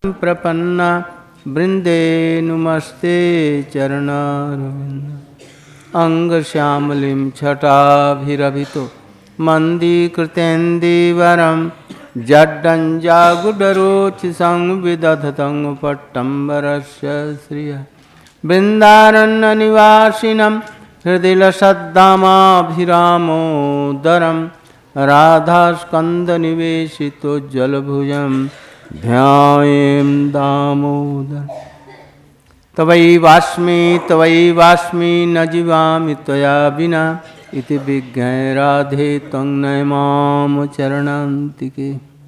प्रपन्ना वृंदे नुमस्ते चरणारविंद अंगश्यामलिं छटाभिरभितो मन्दीकृतेन्दीवरं जड्डञ्जागुडरोचिसं विदधतं पट्टम्बरस्य श्रियः बृन्दारण्यनिवासिनं हृदिलसद्दामाभिरामोदरं राधास्कन्दनिवेशितो जलभुजं ध्यायेम दामोदर। तवैवास्मि न जीवामि त्वया विना इति विज्ञाय राधे त्वं नयमाम चरणान्तिके।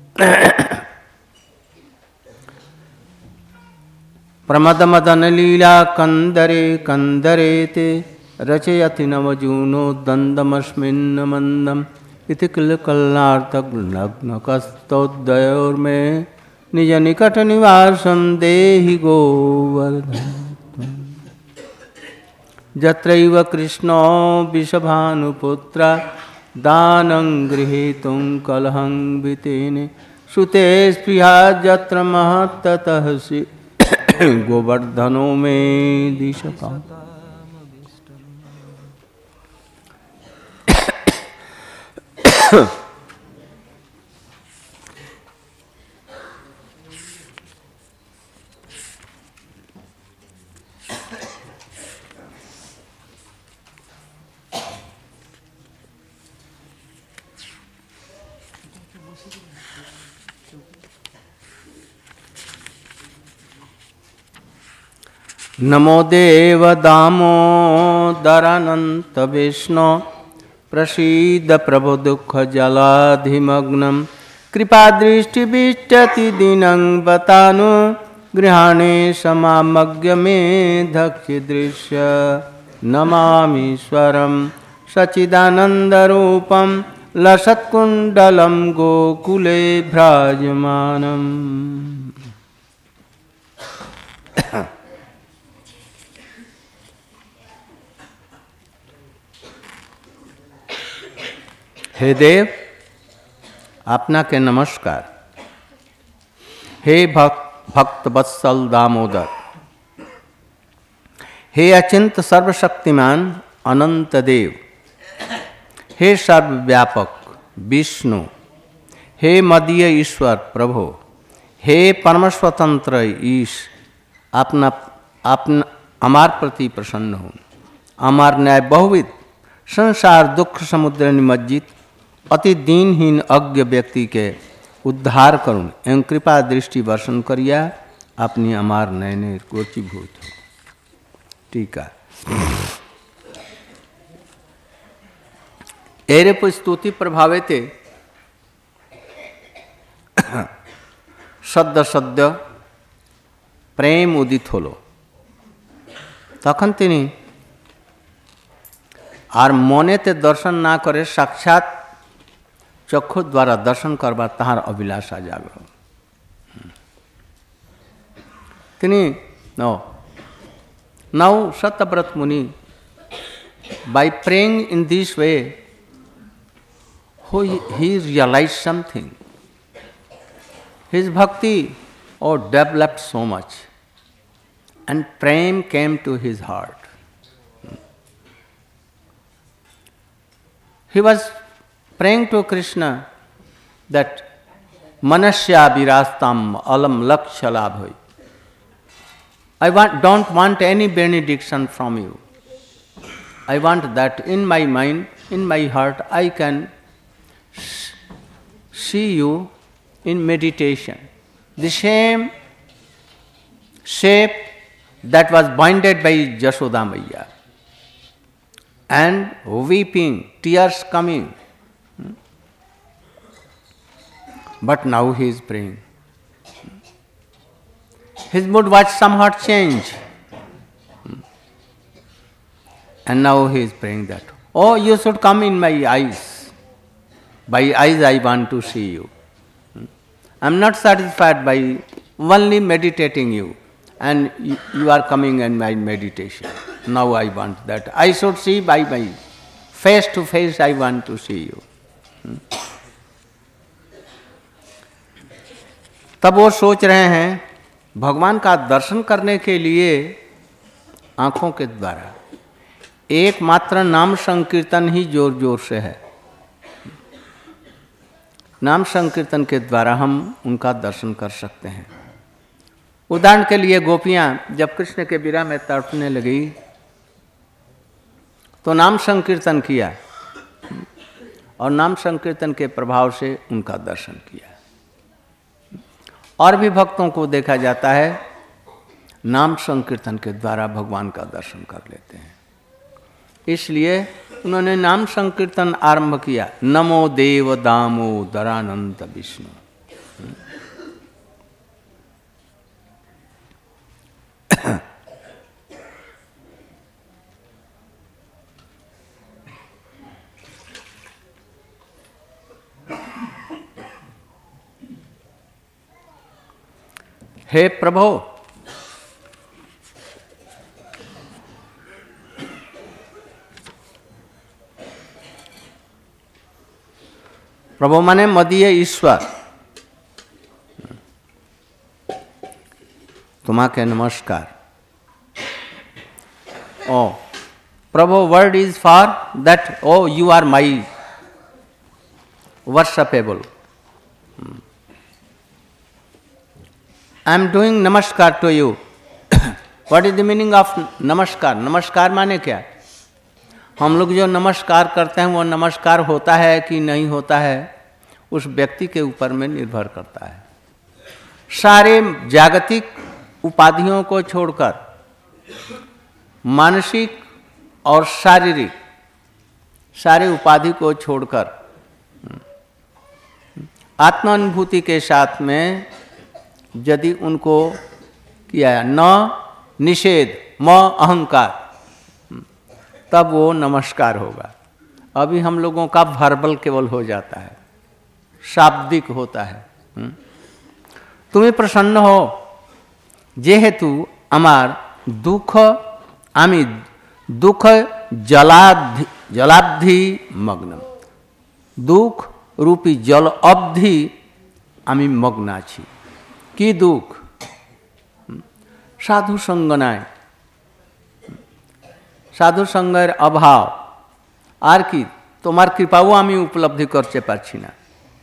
प्रमदमदन लीला कंदरे कंदरे ते रचयति नवजूनो दन्दमस्मिन् मंदम इति किल कल्लार्तग्नकस्तोदयोर्मे निज निकट निवासं देहि गोवर्धन। जत्रैव कृष्णो वृषभानुपुत्रा दानं गृहीतुं कलहं वितेने सुते स्पृहा यत्र महत्ततः गोवर्धनो मे दिशताम्। नमो देव दामोदरानंत विष्णु प्रसीद प्रभु दुख जलाधिमग्नं कृपादृष्टिविष्टति दीनं बतानु गृहाणे समामग्य मे दक्षिदृश्य नमामीश्वरं सच्चिदानन्दरूपं लसत्कुण्डलं गोकुले भ्राजमानम्। हे देव अपना के नमस्कार। हे भक्त वत्सल दामोदर, हे अचिंत सर्वशक्तिमान अनंत देव, हे सर्वव्यापक विष्णु, हे मदीय ईश्वर प्रभु, हे परम स्वतंत्र ईश, अपना हमार प्रति प्रसन्न हो। हमार न्याय बहुविध संसार दुख समुद्र निमज्जित अति दीनहीन अज्ञ व्यक्ति के उद्धार करुण एवं कृपा दृष्टि वर्षण करिया अपनी अमार नयने गोचीभूत हो। टीका। एरे स्तुति प्रभाविते सद्य सद्य प्रेम उदित होलो तखन तिनी आर मनेते दर्शन ना करे साक्षात चक्षु द्वारा दर्शन करवा ताहार अभिलाषा जागो। Now Satyavrat Muni, by praying in this way, he realized something. His bhakti developed so much, and prem came to his heart. He was praying to Krishna that manasya virastam alam lakshalabhai. I don't want any benediction from you. I want that in my mind, in my heart, I can see you in meditation. The same shape that was binded by Jashoda Maiya. And weeping, tears coming. But now he is praying. His mood was somewhat changed. And now he is praying that, oh, you should come in my eyes. By eyes I want to see you. I am not satisfied by only meditating you. And you are coming in my meditation. Now I want that. I should see by my face to face, I want to see you. तब वो सोच रहे हैं भगवान का दर्शन करने के लिए आँखों के द्वारा एकमात्र नाम संकीर्तन ही जोर जोर से है। नाम संकीर्तन के द्वारा हम उनका दर्शन कर सकते हैं। उदाहरण के लिए गोपियाँ जब कृष्ण के विरह में तड़पने लगी तो नाम संकीर्तन किया और नाम संकीर्तन के प्रभाव से उनका दर्शन किया। और भी भक्तों को देखा जाता है नाम संकीर्तन के द्वारा भगवान का दर्शन कर लेते हैं। इसलिए उन्होंने नाम संकीर्तन आरंभ किया, नमो देव दामोदरानंत विष्णु। हे प्रभु, प्रभु माने मदीय ईश्वर, तुम्हाके नमस्कार। ओ प्रभु, word is for that, O you are my worshipable. I am doing namaskar to you. What is the meaning of namaskar? नमस्कार माने क्या? हम लोग जो नमस्कार करते हैं वो नमस्कार होता है कि नहीं होता है, उस व्यक्ति के ऊपर में निर्भर करता है। सारे जागतिक उपाधियों को छोड़कर मानसिक और शारीरिक सारे उपाधि को छोड़कर आत्मानुभूति के साथ में यदि उनको किया न निषेध म अहंकार, तब वो नमस्कार होगा। अभी हम लोगों का वर्बल केवल हो जाता है, शाब्दिक होता है। तुम्हें प्रसन्न हो जेहेतु अमार दुख आमी दुख जलाब्धि मग्न, दुख रूपी जल अब्धि आमी मग्न आछि। কি দুঃখ? সাধু সঙ্গ নাই, সাধু সঙ্গের অভাব, আর কি তোমার কৃপাও আমি উপলব্ধি করতে পারছি না।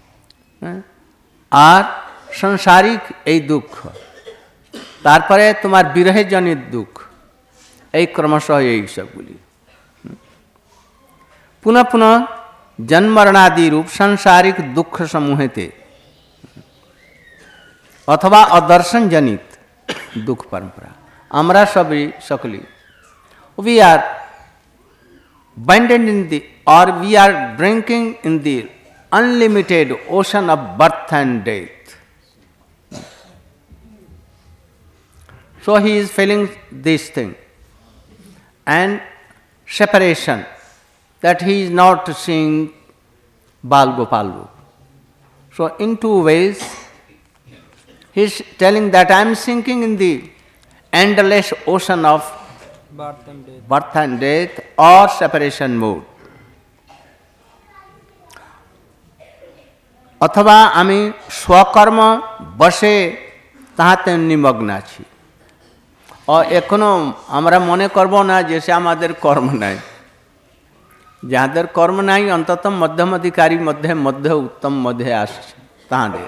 আর সাংসারিক এই দুঃখ, তারপরে তোমার বিরহে জনিত দুঃখ, এই ক্রমশঃ এই সবগুলি পুনঃ পুনঃ জন্মরণাদি रूप सांसारिक दुख समूहेते अथवा अदर्शन जनित दुख परंपरा আমরা সবই সকলি we are binded in the or we are drinking in the unlimited ocean of birth and death. So he is feeling this thing and separation, that he is not seeing Bal Gopal. So in two ways he is telling that I am sinking in the endless ocean of birth and death or separation mood. अथवा आमी स्वकर्म बसे ताहाते निमग्न आछि और एखनो आमरा मने करब ना जैसे आमादेर कर्म नाई, जाहादेर कर्म नाई अंतत मध्यम अधिकारी मध्य मध्य उत्तम मध्य आसছে ताहादेर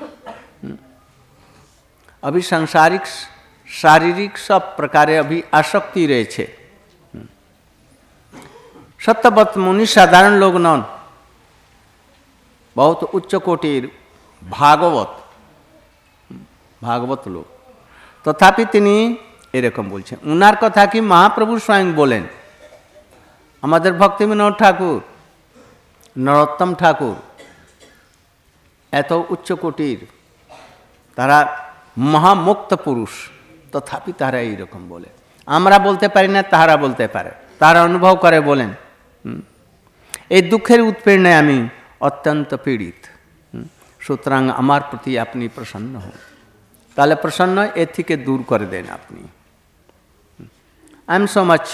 अभी सांसारिक शारीरिक सब प्रकारे अभी आसक्ति रहे छे। सत्यवत मुनि साधारण लोग नन, बहुत उच्च कोटिर भागवत भागवत लोग, तथापि तिनी एरकम बोलছেন। उनार कथा कि महाप्रभु स्वयं बोलें, आमादेर भक्ति विनोद ठाकुर, नरोत्तम ठाकुर एत उच्च कोटिर, तारा महामुक्त पुरुष, तथापि तारा এই রকম বলে। আমরা বলতে পারি না, তাহারা বলতে পারে, তারা অনুভব করে বলেন এই দুঃখের উৎপীড়নে আমি অত্যন্ত পীড়িত, সুতরাং আমার প্রতি আপনি প্রসন্ন হন। তাহলে প্রসন্ন এর থেকে দূর করে দেন আপনি। I am so much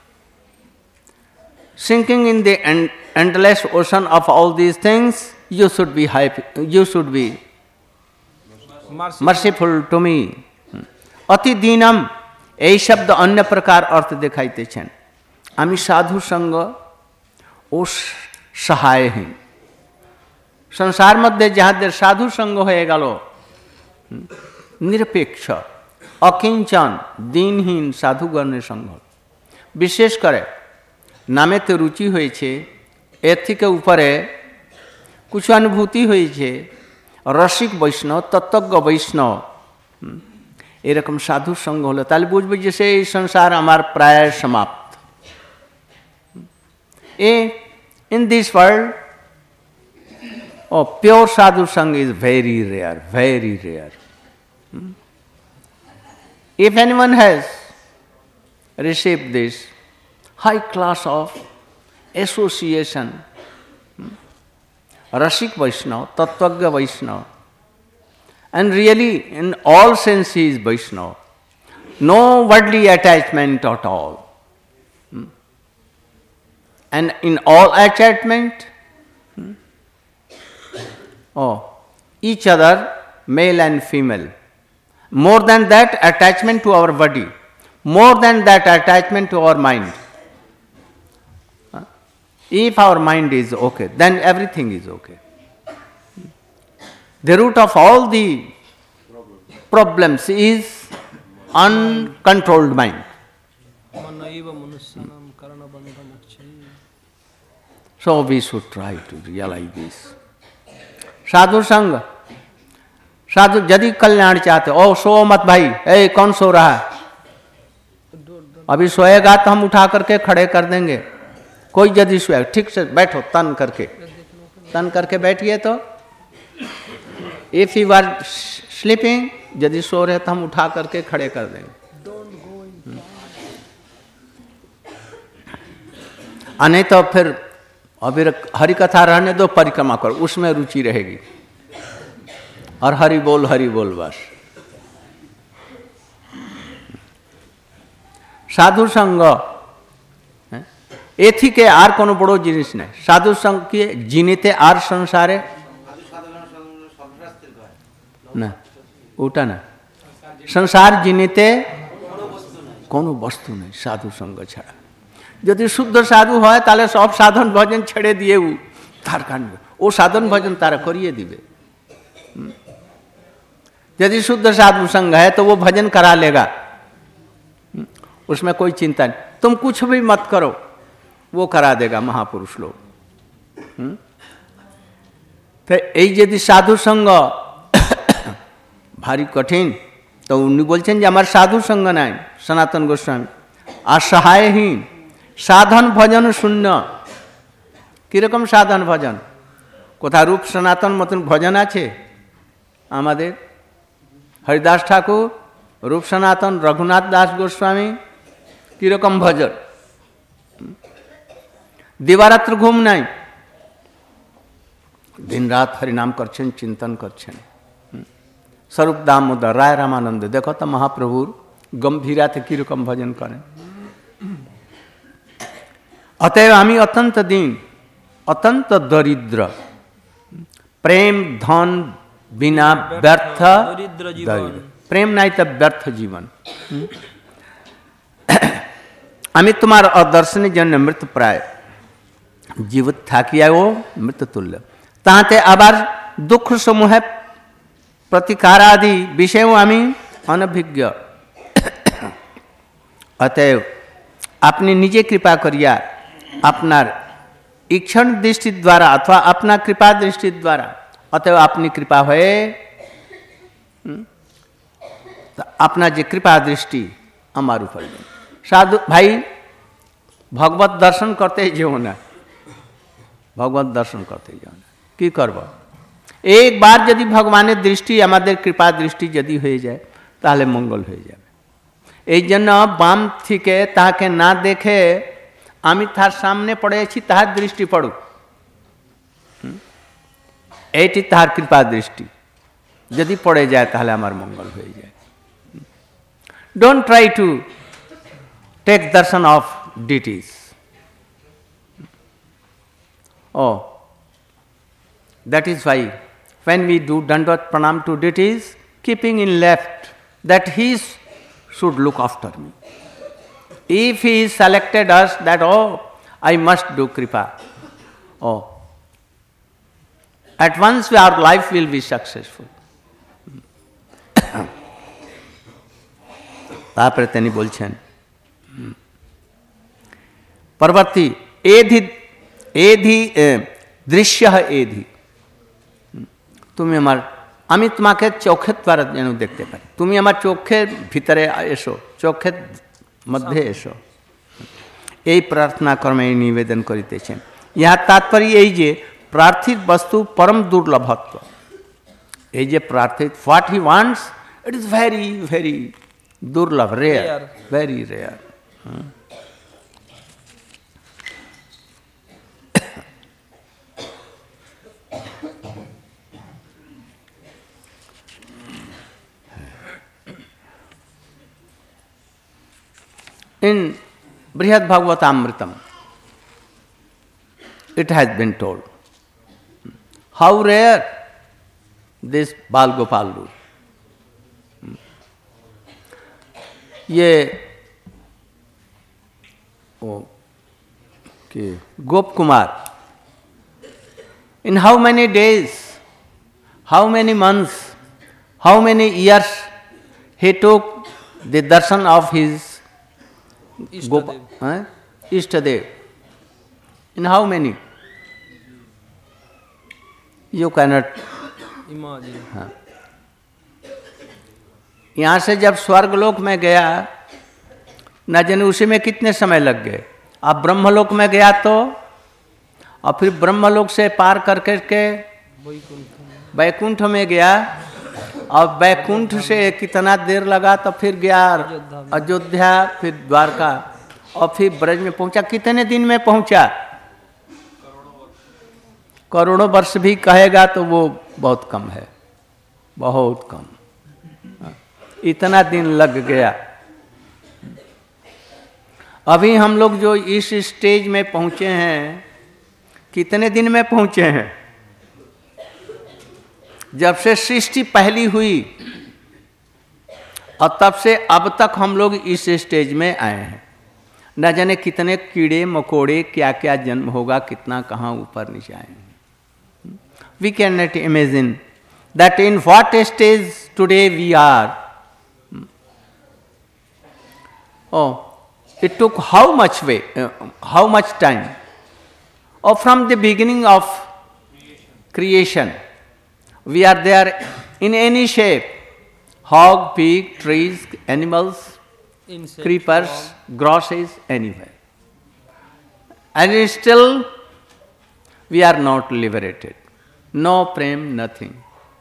sinking in the endless ocean of all these things, you should be happy, you should be merciful to me. অতি দীনম এই শব্দ অন্য প্রকার অর্থ দেখাইতেছেন। আমি সাধু সঙ্গ ও সহায়হীন। সংসার মধ্যে যাহাদের সাধু সঙ্গ হয়ে গেল, নিরপেক্ষ অকিঞ্চন দিনহীন সাধুগণের সঙ্গ, বিশেষ করে নামেতে রুচি হয়েছে, এর থেকে উপরে কিছু অনুভূতি হয়েছে, রসিক বৈষ্ণব তত্ত্বজ্ঞ বৈষ্ণব, এরকম সাধু সঙ্গ হলো, তাহলে বুঝবে যে সেই সংসার আমার প্রায় সমাপ্ত। In this world, pure sadhu sangha is very rare, very rare. If anyone has received this high class of association, Rasik Vaishnava, Tattvagya Vaishnava, and really in all sense he is Vaishnava, no worldly attachment at all. And in all attachment, each other, male and female. More than that, attachment to our body. More than that, attachment to our mind. If our mind is okay, then everything is okay. The root of all the problems is uncontrolled mind. So we should try to realize this. साधु संग, साधु यदि कल्याण चाहते, ओ सो मत भाई, कौन सो रहा है, अभी सोएगा तो हम उठा करके खड़े कर देंगे। कोई यदि सोए, ठीक से बैठो, तन करके बैठिए। तो इफ यू आर स्लीपिंग, यदि सो रहे तो हम उठा करके खड़े कर देंगे। नहीं तो फिर अभी हरि कथा रहने दो, परिक्रमा करो, उसमें रुचि रहेगी, और हरि बोल बस। साधु संग ए থেকে আর কোনো বড় জিনিস নাই। সাধু সঙ্গে জিনিতে আর সংসারে না, ওটা না, সংসার জিনিতে কোনো বস্তু নেই সাধু সঙ্গ ছাড়া। যদি শুদ্ধ সাধু হয় তাহলে সব সাধন ভজন ছেড়ে দিয়ে তার কাণ্ডে ও সাধন ভজন তারা করিয়ে দিবে। यदि शुद्ध साधु संग है तो वो भजन करा लेगा, उसमें कोई चिंता नहीं। तुम कुछ भी मत करो, वो करा देगा महापुरुष लोग। तो यदि साधु संग भारी कठिन, तो उन्हें बोलছেন যে আমার साधु संग নাই, सनातन गोस्वामी। আর সহায়হীন, সাধন ভজন শূন্য। কিরকম সাধন ভজন? কোথা রূপ সনাতন মতন ভজন আছে আমাদের? হরিদাস ঠাকুর, রূপ সনাতন, রঘুনাথ দাস গোস্বামী, কিরকম ভজন? দিবারাত্র ঘুম নাই, দিন রাত হরিনাম করছেন, চিন্তন করছেন। স্বরূপ দামোদর রায় রামানন্দ, দেখো তো মহাপ্রভুর গম্ভীরাতে কিরকম ভজন করেন। অতএব আমি অত্যন্ত দীন, অত্যন্ত দরিদ্র, প্রেম ধন বিনা ব্যর্থ দরিদ্র, প্রেম নাই তো ব্যর্থ জীবন। আমি তোমার অদর্শনের জন্য মৃত প্রায়, জীবিত থাকিয়াও মৃত তুল্য। তাহাতে আবার দুঃখ সমূহে প্রতিকারাদি বিষয়েও আমি অনভিজ্ঞ। অতএব আপনি নিজে কৃপা করিয়া আপনার ইক্ষণ দৃষ্টির দ্বারা অথবা আপনার কৃপা দৃষ্টির দ্বারা, অতএব আপনি কৃপা হয়ে আপনার যে কৃপা দৃষ্টি আমার উপর দেন। সাধু ভাই ভগবত দর্শন করতে যেও না, ভগবত দর্শন করতে যাও না। কি করব? একবার যদি ভগবানের দৃষ্টি আমাদের কৃপা দৃষ্টি যদি হয়ে যায় তাহলে মঙ্গল হয়ে যাবে। এই জন্য বাম থেকে তাকে না দেখে আমি তার সামনে পড়েছি, তাহার দৃষ্টি পড়ুক, এইটি তাহার কৃপা দৃষ্টি। যদি পড়ে যায় তাহলে আমার মঙ্গল হয়ে যায়। Don't try to take darshan of deities. That is why when we do Dandvat Pranam to deities, keeping in left that his should look after me. If he selected us that, oh, I must do kripa, oh, at once our life will be successful. তারপরে তিনি বলছেন পরবর্তী এধি এধি দৃশ্য এধি, তুমি আমি তোমাকে চোখের দ্বারা যেন দেখতে পারি, তুমি আমার চোখের ভিতরে এসো, চোখের মধ্যে এসো, এই প্রার্থনা কর্মে নিবেদন করিতেছেন। ইহা তাৎপর্য এই যে প্রার্থিত বস্তু পরম দুর্লভত্ব, এই যে প্রার্থিত what he wants it is very very দুর্লভ, rare, very rare. In Brihad Bhagavatamritam, it has been told how rare this Bal Gopal Lul. ये Gop Kumar, in how many days, how many months, how many years he took the darshan of his Ishtadev. In how many? You cannot imagine. यहाँ से जब स्वर्गलोक में गया, न जाने उसी में कितने समय लग गए। अब ब्रह्मलोक में गया तो, और फिर ब्रह्मलोक से पार करके वैकुंठ में गया, और वैकुंठ से कितना देर लगा तो फिर गया अयोध्या, फिर द्वारका, और फिर ब्रज में पहुंचा। कितने दिन में पहुंचा? करोड़ों वर्ष भी कहेगा तो वो बहुत कम है, बहुत कम, इतना दिन लग गया। अभी हम लोग जो इस स्टेज में पहुंचे हैं, कितने दिन में पहुंचे हैं? जब से सृष्टि पहली हुई और तब से अब तक हम लोग इस स्टेज में आए हैं। न जाने कितने कीड़े मकोड़े, क्या क्या जन्म होगा, कितना कहाँ ऊपर नीचे आएंगे। We can not imagine that in what stage today we are. Oh, it took how much time? Oh, from the beginning of creation, we are there in any shape, hog, pig, trees, animals, insects, creepers, grasses, anywhere. And still we are not liberated. No prem, nothing.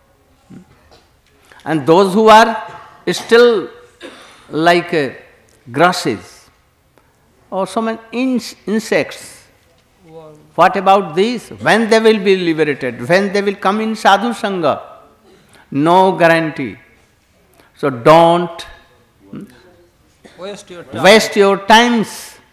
And those who are still like grasses or so many insects, what about these? When they will be liberated? When they will come in sadhu sangha? No guarantee. So don't waste your times.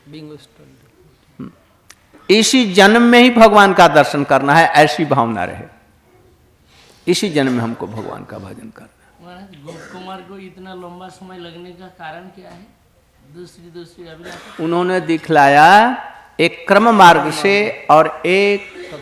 इसी जन्म में ही भगवान का दर्शन करना है, ऐसी भावना रहे। इसी जन्म में हमको भगवान का भजन करना है। गोप कुमार को इतना लंबा समय लगने का कारण क्या है? दूसरी अभिलाषा उन्होंने दिखलाया एक क्रम मार्ग से और एक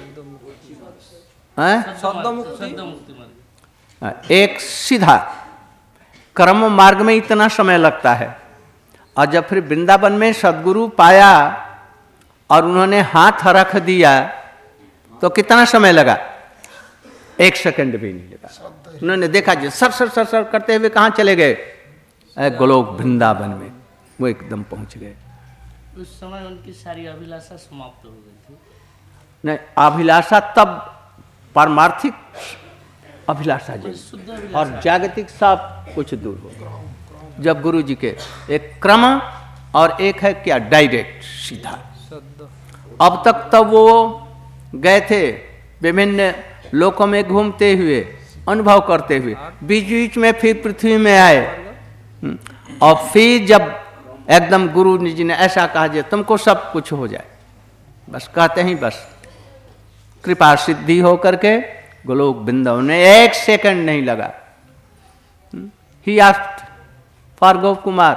एक सीधा। क्रम मार्ग में इतना समय लगता है, और जब फिर वृंदावन में सद्गुरु पाया और उन्होंने हाथ रख दिया तो कितना समय लगा? 1 सेकंड भी नहीं लगा। उन्होंने देखा जी सर सर सर सर करते हुए कहाँ चले गए? गोलोक वृंदावन में वो एकदम पहुंच गए। उस समय उनकी सारी अभिलाषा समाप्त हो गई थी। नहीं, अभिलाषा तब पारमार्थिक अभिलाषा जी और जागतिक सब कुछ दूर हो गया जब गुरु जी के एक क्रम और एक है क्या डायरेक्ट सीधा। अब तक तो वो गए थे विभिन्न लोकों में घूमते हुए, अनुभव करते हुए, बीच बीच में फिर पृथ्वी में आए, और फिर जब एकदम गुरु जी ने ऐसा कहा जे तुमको सब कुछ हो जाए, बस कहते ही बस कृपा सिद्धि हो करके गोलोक वृंदावन में 1 सेकंड नहीं लगा। He asked for Gopkumar.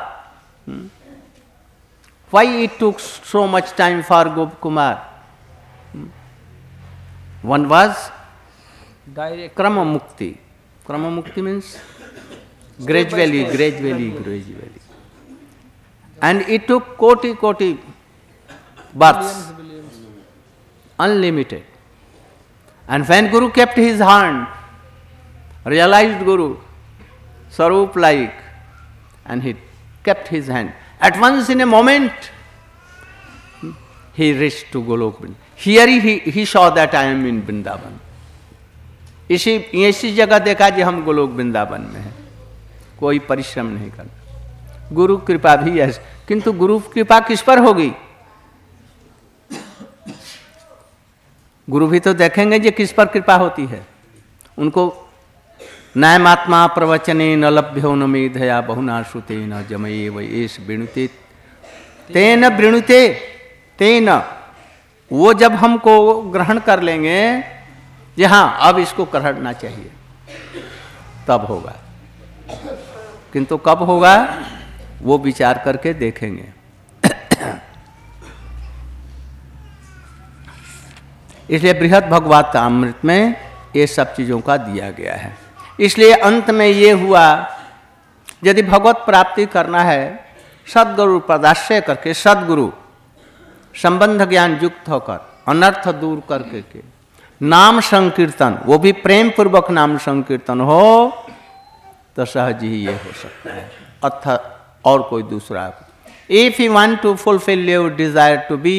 Why it took so much time for Gopkumar? One was Direct. Krama Mukti. Krama Mukti means gradually. And it took koti births, Billions. unlimited. And when Guru kept his hand, realized Guru, Sarup like, and he kept his hand. At once in a moment, he reached to Golok. Here he saw that I am in Vrindavan. इसी जगह देखा कि हम गोलोक वृंदावन में हैं, कोई परिश्रम नहीं करना। गुरु कृपा भी है, किंतु गुरु कृपा किस पर होगी? गुरु भी तो देखेंगे जे किस पर कृपा होती है। उनको नायमात्मा प्रवचने न लभ्यो न मेधया बहुना श्रुते न जमये वैश वृणुते तेन वृणुते तेन। वो जब हमको ग्रहण कर लेंगे जी हाँ अब इसको करना चाहिए, तब होगा। किंतु कब होगा वो विचार करके देखेंगे। इसलिए बृहद भगवत अमृत में ये सब चीजों का दिया गया है। इसलिए अंत में ये हुआ, यदि भगवत प्राप्ति करना है सद्गुरु पदाश्रय करके, सद्गुरु संबंध ज्ञान युक्त होकर, अनर्थ दूर करके के नाम संकीर्तन, वो भी प्रेम पूर्वक नाम संकीर्तन हो, तो सहज ही ये हो सकता है, अथ और कोई दूसरा। If you want to fulfill your desire to be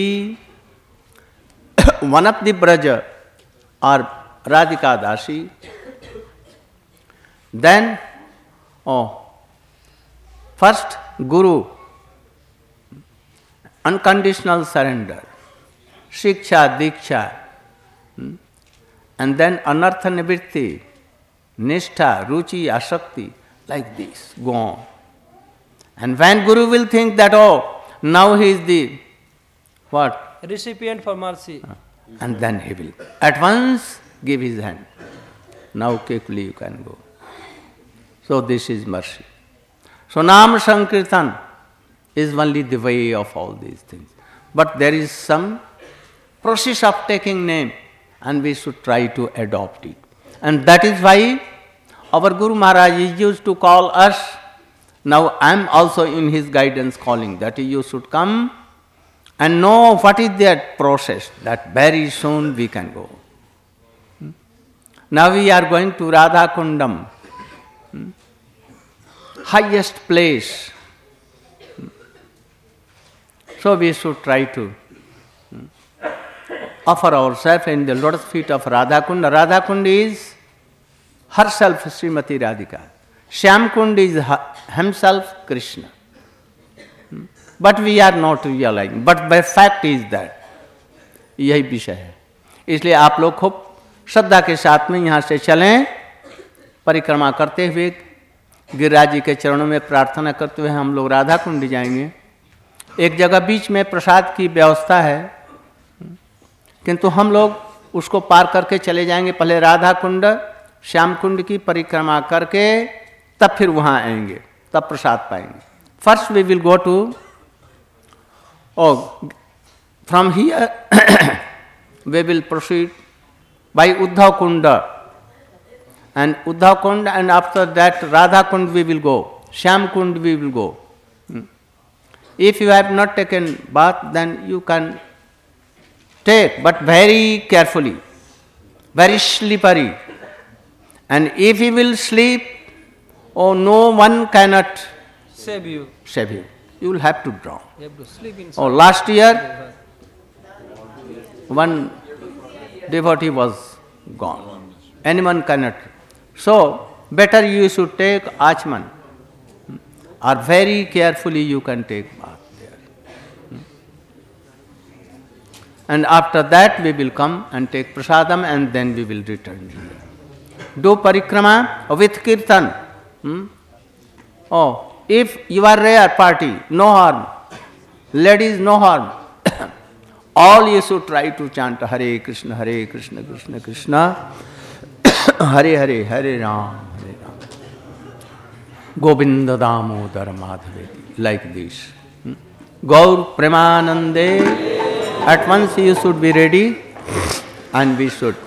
one of the Braj और Radhika dasi, then first guru unconditional surrender, shiksha diksha, and then anartha nivritti, nishtha, ruchi, asakti, like this, go on. And when Guru will think that, oh, now he is the, what? Recipient for mercy. And then he will at once give his hand. Now quickly you can go. So this is mercy. So Nam Sankirtan is only the way of all these things. But there is some process of taking name, and we should try to adopt it. And that is why our Guru Maharaj used to call us. Now I am also in his guidance calling that you should come and know what is that process, that very soon we can go. Now we are going to Radha Kundam, highest place. So we should try to offer ourselves in the lotus feet of Radha Kund. Radha Kund is herself Srimati Radhika. Shyam Kund is himself Krishna. But we are not realizing. But the fact is that यही विषय है। इसलिए आप लोग खूब श्रद्धा के साथ में यहाँ से चलें, परिक्रमा करते हुए गिरिराज जी के चरणों में प्रार्थना करते हुए हम लोग राधा कुंड जाएंगे। एक जगह बीच में प्रसाद की व्यवस्था है, किंतु हम लोग उसको पार करके चले जाएंगे। पहले राधा कुंड श्याम कुंड की परिक्रमा करके तब फिर वहाँ आएंगे, तब प्रसाद पाएंगे। First we will go to from here we will proceed by Uddhav Kunda, and Uddhav Kunda, and after that Radha Kund we will go, Shyam Kund we will go. If you have not taken bath, then you can take, but very carefully, very slippery. And if you will sleep, oh, no one cannot Save you. save you. You will have to drown. You have to sleep inside. Oh, last year one devotee was gone. Anyone cannot. So, better you should take Achman, or very carefully you can take bath there. And after that we will come and take prasadam, and then we will return here. Do parikrama with kirtan. Oh, if you are rare party, no harm. Ladies, no harm. All you should try to chant Hare Krishna, Krishna Krishna, Hare Hare, Hare Ram, Hare Ram. Govinda Damodar Madhaveti, like this. Gaur Premanande. At once you should be ready and we should